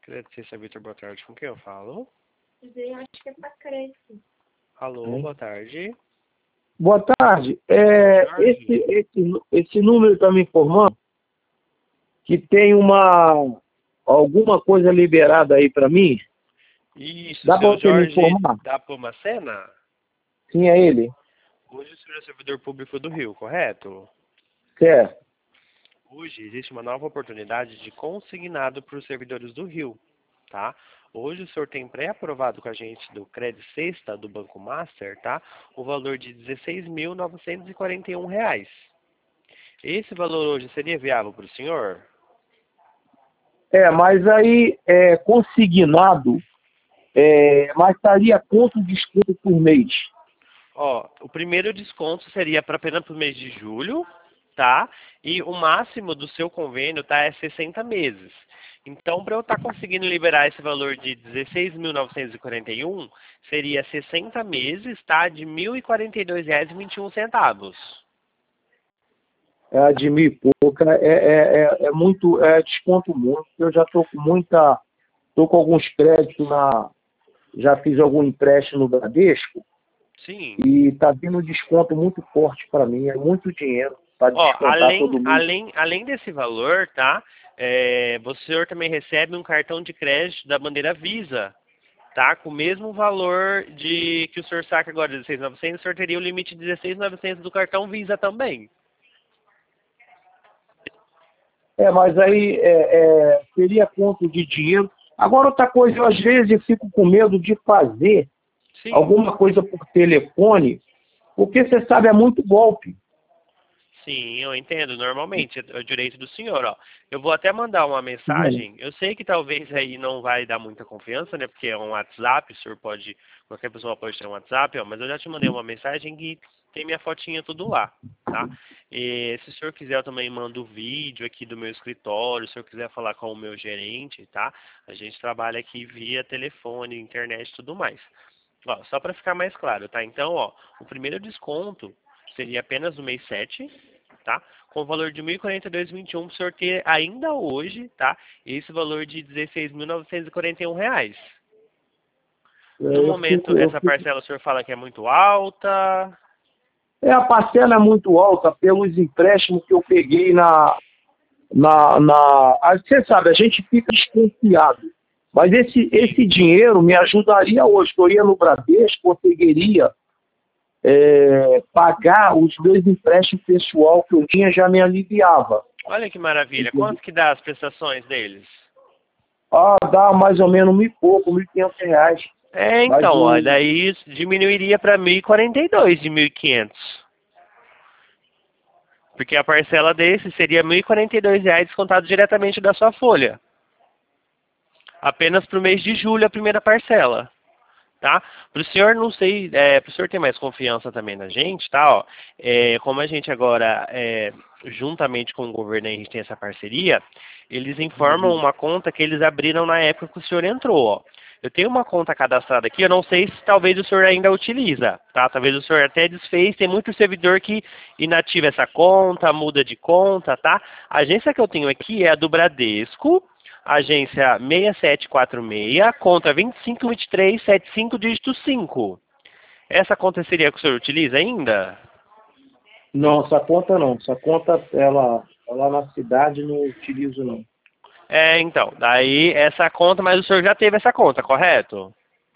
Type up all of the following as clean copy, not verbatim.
Credicista Vitor, boa tarde. Com quem eu falo? Eu acho que é para crédito. Alô, boa tarde. Boa tarde. Boa tarde. Esse número está me informando que tem alguma coisa liberada aí para mim. Isso, Dá para seu você me Jorge informar? da Pomacena? Sim, é ele. Hoje o senhor é servidor público do Rio, correto? Certo. Hoje existe uma nova oportunidade de consignado para os servidores do Rio, tá? Hoje o senhor tem pré-aprovado com a gente do Credit Sexta do Banco Master, tá? O valor de R$ 16.941. Esse valor hoje seria viável para o senhor? Mas aí consignado, mas estaria quanto desconto por mês? Ó, o primeiro desconto seria para apenas para o mês de julho, tá? E o máximo do seu convênio, tá, é 60 meses. Então, para eu estar conseguindo liberar esse valor de 16.941, seria 60 meses, tá? De R$ 1.042,21. De mil e pouca, muito, desconto muito. Eu já estou com alguns créditos já fiz algum empréstimo no Bradesco. Sim. E está vindo um desconto muito forte para mim, é muito dinheiro para Ó, descontar todo mês. além desse valor, tá? O senhor também recebe um cartão de crédito da bandeira Visa, tá? Com o mesmo valor de que o senhor saca agora, 16.900, o senhor teria o limite de 16.900 do cartão Visa também. Mas aí seria quanto de dinheiro. Agora, outra coisa, eu às vezes eu fico com medo de fazer Sim. alguma coisa por telefone, porque você sabe, é muito golpe. Sim, eu entendo. Normalmente é o direito do senhor, ó. Eu vou até mandar uma mensagem. Eu sei que talvez aí não vai dar muita confiança, né? Porque é um WhatsApp, qualquer pessoa pode ter um WhatsApp, ó, mas eu já te mandei uma mensagem que tem minha fotinha tudo lá, tá? E se o senhor quiser, eu também mando o vídeo aqui do meu escritório, se o senhor quiser falar com o meu gerente, tá? A gente trabalha aqui via telefone, internet e tudo mais. Ó, só para ficar mais claro, tá? Então, ó, o primeiro desconto seria apenas no mês 7, tá? Com o valor de R$ 1.042,21 para o senhor ter ainda hoje, tá? Esse valor de R$ 16.941. No momento, essa parcela o senhor fala que é muito alta. A parcela é muito alta pelos empréstimos que eu peguei você sabe, a gente fica desconfiado. Mas esse dinheiro me ajudaria hoje, que eu ia no Bradesco, conseguiria pagar os meus empréstimos pessoal que eu tinha, já me aliviava. Olha que maravilha. Quanto que dá as prestações deles? Dá mais ou menos R$ 1.500. Então, ó, daí diminuiria para 1.042 de 1.500. Porque a parcela desse seria R$ 1.042 descontado diretamente da sua folha. Apenas para o mês de julho, a primeira parcela. Tá? Para o senhor, não sei, para o senhor ter mais confiança também na gente, tá? Ó, como a gente agora, juntamente com o governo, a gente tem essa parceria, eles informam uma conta que eles abriram na época que o senhor entrou, ó. Eu tenho uma conta cadastrada aqui, eu não sei se talvez o senhor ainda utiliza, tá? Talvez o senhor até desfez, tem muito servidor que inativa essa conta, muda de conta, tá? A agência que eu tenho aqui é a do Bradesco, agência 6746, conta 252375, dígito 5. Essa conta seria a que o senhor utiliza ainda? Não, essa conta não. Essa conta, ela lá na cidade não utilizo não. Então, daí essa conta, mas o senhor já teve essa conta, correto?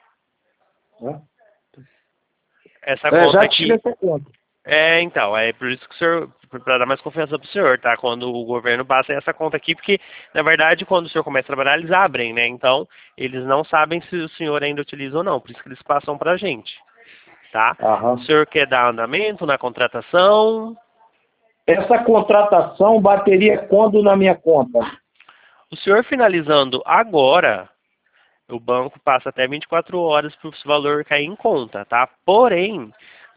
Essa conta já aqui. tive essa conta. Então, é por isso que o senhor, para dar mais confiança para o senhor, tá? Quando o governo passa essa conta aqui, porque, na verdade, quando o senhor começa a trabalhar, eles abrem, né? Então, eles não sabem se o senhor ainda utiliza ou não, por isso que eles passam para a gente, tá? Aham. O senhor quer dar andamento na contratação? Essa contratação bateria quando na minha conta? O senhor finalizando agora, o banco passa até 24 horas para o valor cair em conta, tá? Porém,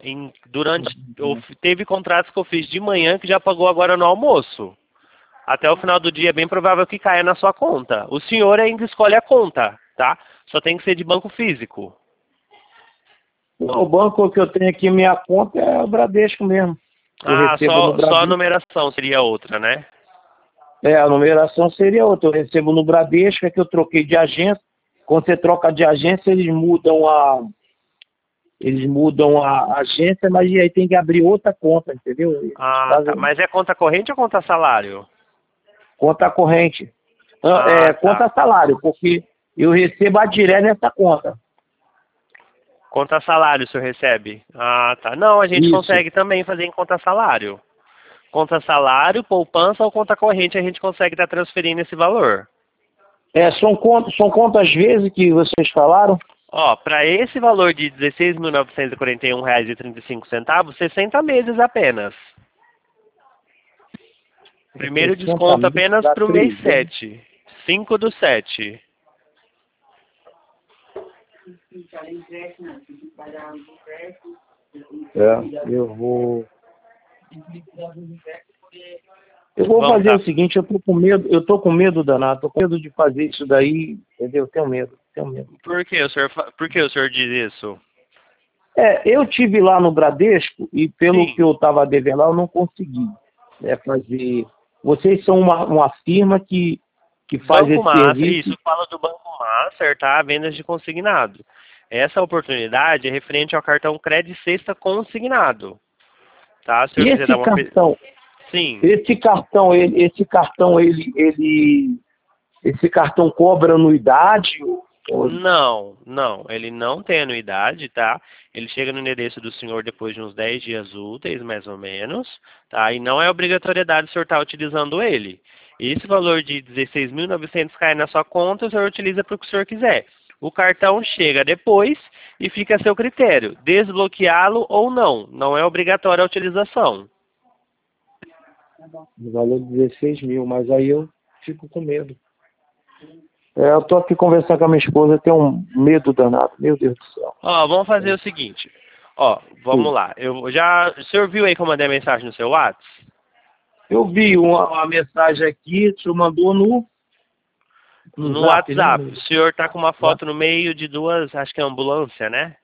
teve contratos que eu fiz de manhã que já pagou agora no almoço. Até o final do dia é bem provável que caia na sua conta. O senhor ainda escolhe a conta, tá? Só tem que ser de banco físico. O banco que eu tenho aqui, minha conta, é o Bradesco mesmo. Eu recebo no Só a Bradesco. numeração seria outra, né? A numeração seria outra. Eu recebo no Bradesco, é que eu troquei de agência. Quando você troca de agência, eles mudam a agência, mas aí tem que abrir outra conta, entendeu? Ah, tá. Mas é conta corrente ou conta salário? Conta corrente. Ah, tá. Conta salário, porque eu recebo a direto nessa conta. Conta salário o senhor recebe? Ah, tá. Não, a gente Isso. consegue também fazer em conta salário. Conta salário, poupança ou conta corrente, a gente consegue estar transferindo esse valor. São quantas vezes que vocês falaram? Ó, para esse valor de R$ 16.941,35, 60 meses apenas. Primeiro 60 desconto meses apenas dá para o mês 3, 7. 5/7. Eu vou fazer o seguinte, eu tô com medo danado, tô com medo de fazer isso daí, entendeu? Tenho medo. Por que o senhor diz isso? Eu tive lá no Bradesco e pelo Sim. que eu estava devendo lá, eu não consegui fazer. Vocês são uma firma que faz Banco esse Master, serviço. isso fala do Banco Master, tá? Vendas de consignado. Essa oportunidade é referente ao cartão Credit Sexta consignado. Tá? Se o senhor E quiser dar uma... Sim. esse cartão cobra anuidade? Não, ele não tem anuidade, tá? Ele chega no endereço do senhor depois de uns 10 dias úteis, mais ou menos, tá? E não é obrigatoriedade o senhor estar utilizando ele. Esse valor de 16.900 cai na sua conta, o senhor utiliza para o que o senhor quiser. O cartão chega depois e fica a seu critério, desbloqueá-lo ou não. Não é obrigatória a utilização. O valor de 16 mil, mas aí eu fico com medo. Eu tô aqui conversando com a minha esposa, eu tenho um medo danado, meu Deus do céu. Ó, vamos fazer o seguinte. Ó, vamos lá. O senhor viu aí que eu mandei a mensagem no seu WhatsApp? Eu vi uma mensagem aqui, o senhor mandou no Zap, WhatsApp. né? O senhor tá com uma foto no meio de duas, acho que é ambulância, né?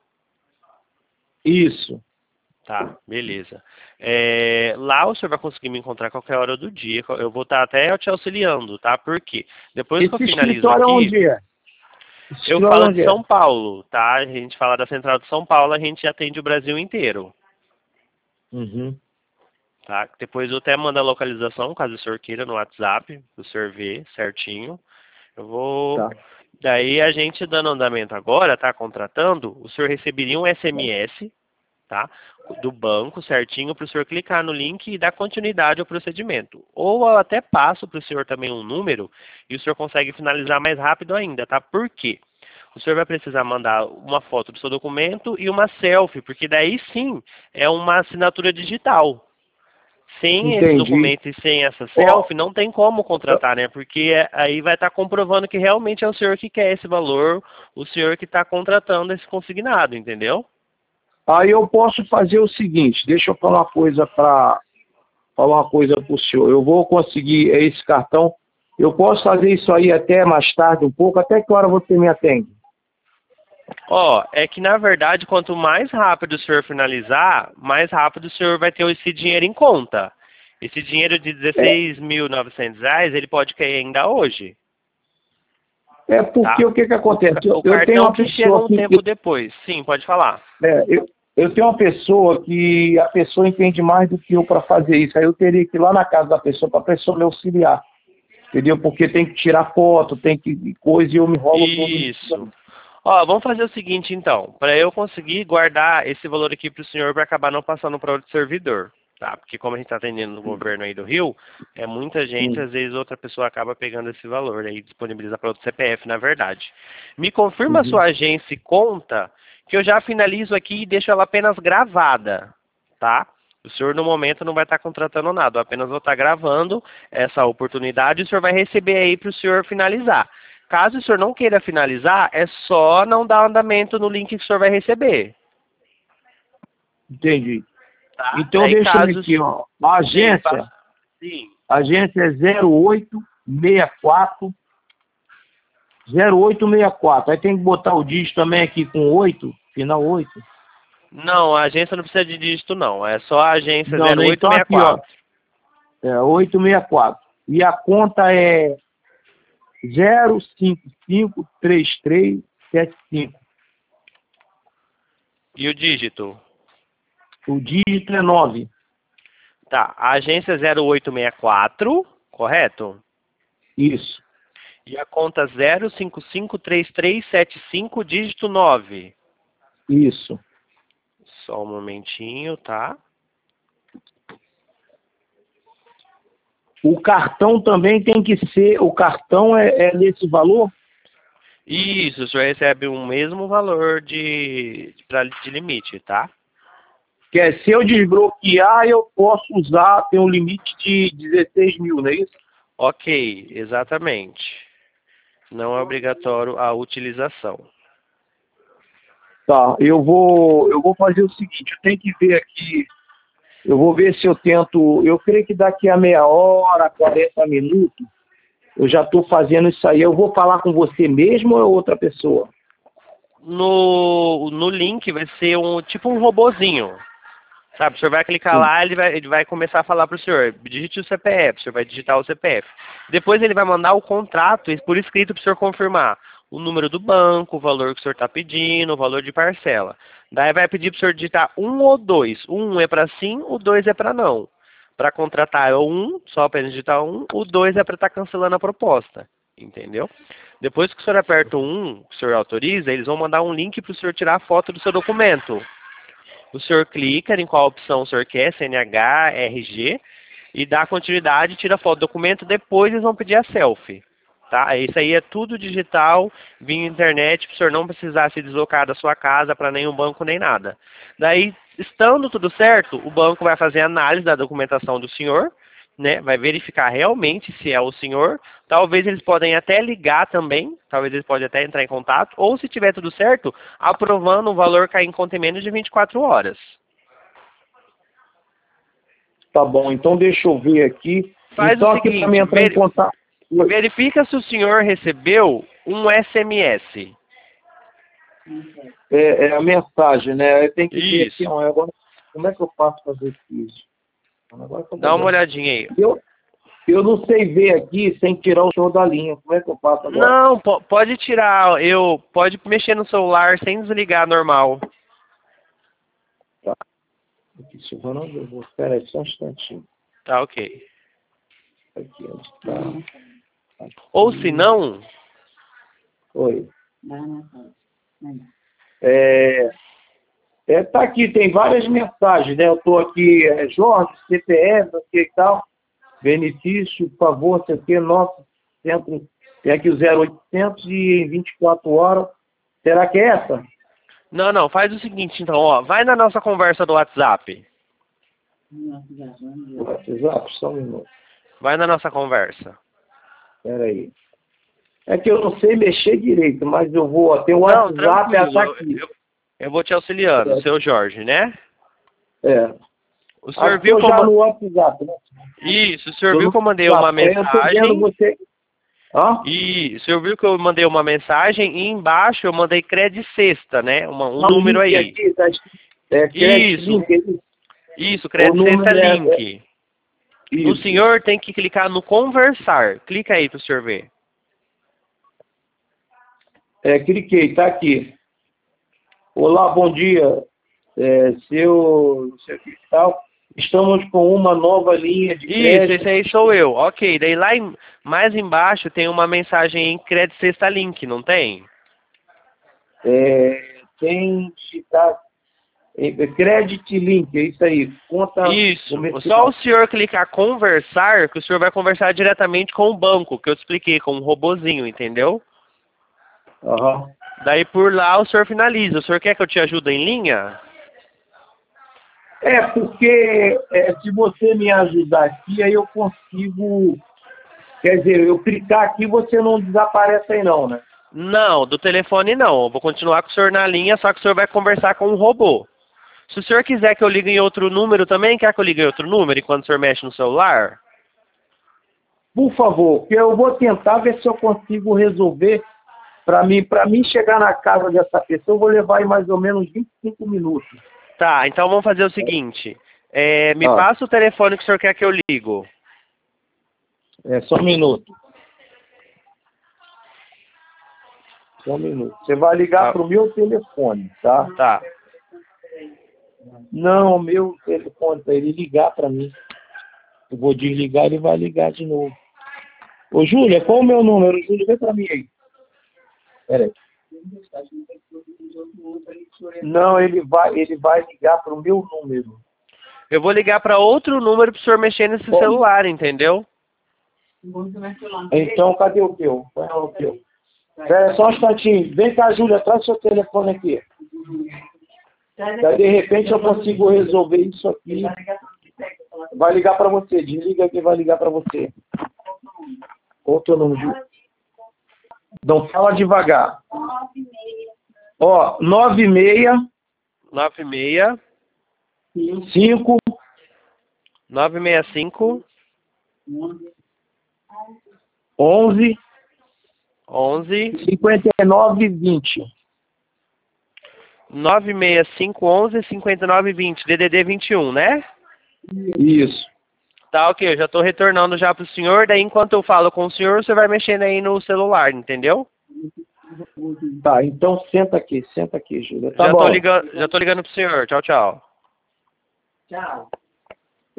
Isso. Tá, beleza. Lá o senhor vai conseguir me encontrar a qualquer hora do dia. Eu vou estar até te auxiliando, tá? Por quê? Depois que eu finalizo aqui... Onde é? Eu falo de São Paulo, tá? A gente fala da Central de São Paulo, a gente atende o Brasil inteiro. Uhum. Tá? Depois eu até mando a localização, caso o senhor queira, no WhatsApp, o senhor ver certinho. Eu vou... Tá. Daí a gente dando andamento agora, tá? Contratando, o senhor receberia um SMS, tá? Do banco certinho para o senhor clicar no link e dar continuidade ao procedimento. Ou eu até passo para o senhor também um número e o senhor consegue finalizar mais rápido ainda, tá? Por quê? O senhor vai precisar mandar uma foto do seu documento e uma selfie, porque daí sim é uma assinatura digital. Sem Entendi. esse documento e sem essa selfie, não tem como contratar, né? Porque aí vai estar comprovando que realmente é o senhor que quer esse valor, o senhor que está contratando esse consignado, entendeu? Aí eu posso fazer o seguinte, deixa eu falar uma coisa para o senhor. Eu vou conseguir esse cartão. Eu posso fazer isso aí até mais tarde um pouco. Até que hora você me atende? Ó, é que na verdade, quanto mais rápido o senhor finalizar, mais rápido o senhor vai ter esse dinheiro em conta. Esse dinheiro de R$16.900, ele pode cair ainda hoje. Porque tá? O que acontece? O cartão que chega um tempo depois. Sim, pode falar. Eu tenho uma pessoa que a pessoa entende mais do que eu para fazer isso. Aí eu teria que ir lá na casa da pessoa para a pessoa me auxiliar. Entendeu? Porque tem que tirar foto, tem que coisa e eu me enrolo todo. Isso. Ó, vamos fazer o seguinte então. Para eu conseguir guardar esse valor aqui para o senhor para acabar não passando para outro servidor. Tá? Porque como a gente está atendendo o governo aí do Rio, é muita gente, às vezes outra pessoa acaba pegando esse valor aí, disponibiliza para outro CPF, na verdade. Me confirma a sua agência e conta, que eu já finalizo aqui e deixo ela apenas gravada, tá? O senhor, no momento, não vai estar contratando nada, eu apenas vou estar gravando essa oportunidade e o senhor vai receber aí para o senhor finalizar. Caso o senhor não queira finalizar, é só não dar andamento no link que o senhor vai receber. Entendi. Tá? Então aí, deixa eu aqui, ó. A agência, Sim. A agência é 0864. 0864. Aí tem que botar o dígito também aqui com 8, final 8. Não, a agência não precisa de dígito, não. É só a agência Não, 0864. então aqui, ó. 864. E a conta é 0553375. E o dígito? O dígito é 9. Tá, a agência é 0864, correto? Isso. E a conta 0553375, dígito 9. Isso. Só um momentinho, tá? O cartão também tem que ser... O cartão é nesse valor? Isso, o senhor recebe o mesmo valor de limite, tá? Que é, se eu desbloquear, eu posso usar, tem um limite de 16 mil, não é isso? Ok, exatamente. Não é obrigatório a utilização. Tá, eu vou fazer o seguinte, eu tenho que ver aqui, eu vou ver se eu tento, eu creio que daqui a meia hora, 40 minutos, eu já estou fazendo isso aí. Eu vou falar com você mesmo ou é outra pessoa? No link vai ser tipo um robozinho. Sabe, o senhor vai clicar Sim. lá, ele vai começar a falar para o senhor, digite o CPF, o senhor vai digitar o CPF. Depois ele vai mandar o contrato por escrito para o senhor confirmar o número do banco, o valor que o senhor está pedindo, o valor de parcela. Daí vai pedir para o senhor digitar um ou dois. O um é para sim, o dois é para não. Para contratar é o um, só para digitar um, o dois é para estar cancelando a proposta. Entendeu? Depois que o senhor aperta o um, que o senhor autoriza, eles vão mandar um link para o senhor tirar a foto do seu documento. O senhor clica em qual opção o senhor quer, CNH, RG, e dá continuidade, tira a foto do documento, depois eles vão pedir a selfie. Tá? Isso aí é tudo digital, via internet, para o senhor não precisar se deslocar da sua casa para nenhum banco nem nada. Daí, estando tudo certo, o banco vai fazer análise da documentação do senhor, né? Vai verificar realmente se é o senhor. Talvez eles podem até ligar também, talvez eles podem até entrar em contato, ou se tiver tudo certo, aprovando o valor cair em conta em menos de 24 horas. Tá bom, então deixa eu ver aqui. Faz Então o aqui para seguinte, mim entrar em contato. Oi. verifica se o senhor recebeu um SMS. É a mensagem, né? Eu tenho que ver aqui, Isso. ó, agora, como é que eu faço fazer isso? Agora que eu tô Dá uma vendo. olhadinha aí. Eu não sei ver aqui sem tirar o show da linha. Como é que eu faço agora? Não, pode tirar, pode mexer no celular sem desligar normal. Tá. Aqui, Silvana, onde eu vou? Espera aí, só um instantinho. Tá, ok. Aqui, onde tá? Aqui. Ou se não, Oi. Tá aqui, tem várias mensagens, né? Eu tô aqui, Jorge, CPF, aqui e tal. Benefício, por favor, sei o que, nosso centro, tem aqui o 0800 e em 24 horas. Será que é essa? não, faz o seguinte então, ó, vai na nossa conversa do WhatsApp. WhatsApp, só um minuto. Vai na nossa conversa. Espera aí. É que eu não sei mexer direito, mas eu vou, tem o Não, WhatsApp, ela tá tranquilo, aqui. eu vou te auxiliando, seu Jorge, né? O senhor viu Estou como... já no WhatsApp, né? Isso, o senhor Tô viu no que eu mandei uma WhatsApp. Eu tô vendo mensagem... você. Hã? E o senhor viu que eu mandei uma mensagem e embaixo eu mandei crédito sexta, né? Um Tá o número link aí. aqui, tá escrito, crédito Isso, link aí. isso, O crédito sexta número link. O isso. senhor tem que clicar no conversar. Clica aí para o senhor ver. Cliquei, tá aqui. Olá, bom dia. Não sei o que e tal. Estamos com uma nova linha de Isso, crédito. esse aí sou eu. Ok, daí lá mais embaixo tem uma mensagem em crédito sexta link, não tem? Tem tá, Credit Link, é isso aí. Conta Isso, comercial. só o senhor clicar conversar, que o senhor vai conversar diretamente com o banco, que eu expliquei, com um robozinho, entendeu? Aham. Daí por lá o senhor finaliza. O senhor quer que eu te ajude em linha? Porque se você me ajudar aqui, aí eu consigo. Quer dizer, eu clicar aqui, você não desaparece aí não, né? Não, do telefone não. Eu vou continuar com o senhor na linha, só que o senhor vai conversar com o robô. Se o senhor quiser que eu ligue em outro número também, quer que eu ligue em outro número enquanto o senhor mexe no celular? Por favor, que eu vou tentar ver se eu consigo resolver. Para mim chegar na casa dessa pessoa, eu vou levar aí mais ou menos 25 minutos. Tá, então vamos fazer o seguinte. Me passa o telefone que o senhor quer que eu ligo. É, só um minuto. Só um minuto. Você vai ligar pro meu telefone, tá? Tá. Não, meu telefone, para ele ligar para mim. Eu vou desligar, ele vai ligar de novo. Ô, Júlia, qual o meu número? Júlia, vem para mim aí. Peraí. Não, ele vai ligar para o meu número. Eu vou ligar para outro número pro senhor mexer nesse celular, entendeu? Então, cadê o teu? Qual é o teu? Espera só um instantinho. Vem cá, Júlia, traz seu telefone aqui. Daí, de repente, eu consigo resolver isso aqui. Vai ligar para você. Desliga que vai ligar para você. Qual o teu número, Júlia? Não, fala devagar. Ó, 96 96 5 965 11 11 59 20. 965 11 59 20, DDD 21, né? Isso. Tá, ok, eu já tô retornando já pro senhor, daí enquanto eu falo com o senhor, você vai mexendo aí no celular, entendeu? Tá, então senta aqui, Júlia. Tá bom. Já tô ligando pro senhor. Tchau, tchau. Tchau.